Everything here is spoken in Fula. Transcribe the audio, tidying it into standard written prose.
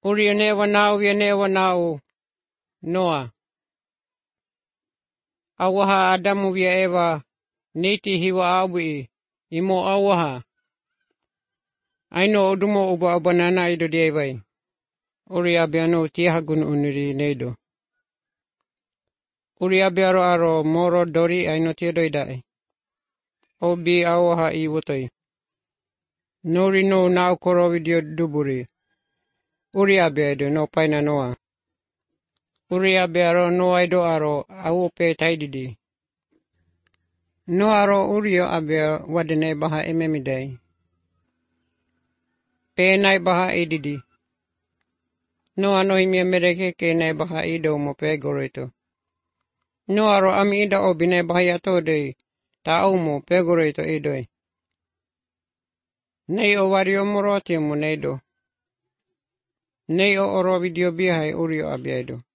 Uri newa nau Noa. Awaha Adamu via Eva niti hiwa awi imo awaha. Aino odumo uba abanana ido dievai. Uri abiano tiahagun uniri neido. Uri abiaro aro moro dori aino tiedo idai. Obi awaha iwotoi. Nori no nau koro video duburi. Uri abiado no paina Noa. Uri abiaro no aido aro awope taididi. No aro urio abia wadene baha ememidai. Penai baha ididi. No ano himia mereke ke nai baha ido mo pegorito. No aro ami ida obine baha yato dei. Ta mo pegorito idoi. Nei o wario moroti mo neido. Nei o oro video bihai urio abiaido.